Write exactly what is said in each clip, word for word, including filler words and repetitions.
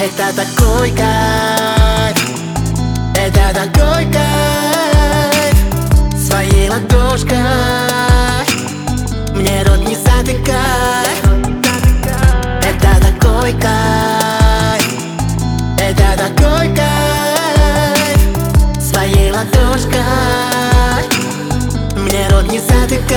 Это такой кайф, это такой кайф. Своей ладошкой мне рот не затыкай. Это такой кайф, это такой кайф. Своей ладошкой мне рот не затыкай.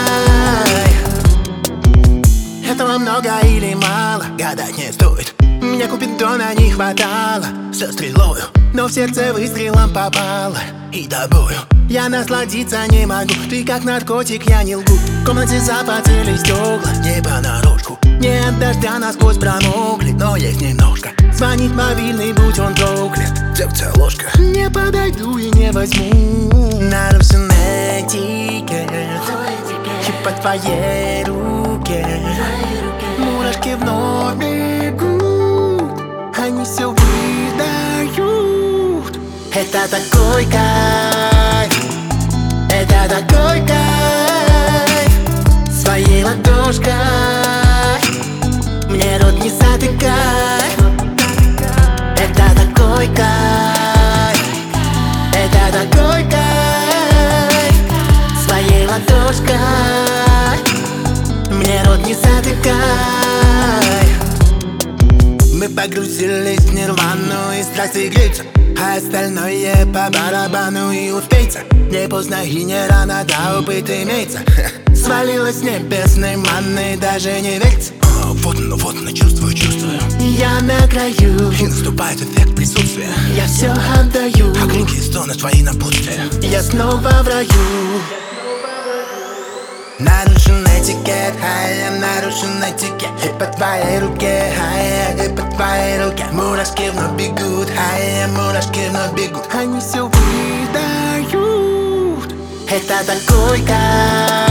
Этого много или мало, гадать не стоит. Меня Купидона не хватало со стрелою, но в сердце выстрелом попало и тобою я насладиться не могу. Ты как наркотик, я не лгу. В комнате запотели стекла, не понарошку. Не от дождя насквозь промокли, но есть немножко. Звонит мобильный, будь он проклят. Дегтя ложка. Не подойду и не возьму. Нарушен этикет и по твоей руке мурашки вновь бегут, они все выдают. Это такой кайф, это такой кайф. Своей ладошкой мне рот не затыкай. Это такой кайф, это такой кайф. Своей ладошкой мне рот не затыкай. Мы погрузились в нирвану и страсти греются, а остальное по барабану и успеется. Не поздно и не рано, да опыт имеется. Свалилась с небесной манной, даже не верится. О, вот оно, вот оно, чувствую, чувствую. Я на краю, и наступает эффект присутствия. Я все отдаю, а громкие стоны твои напутствия. Я снова в раю. Нарушен этикет, а нарушен этикет. И по твоей руке, а и по твоей руке мурашки вновь бегут, а мурашки вновь бегут. Они все выдают. Это такой кайф.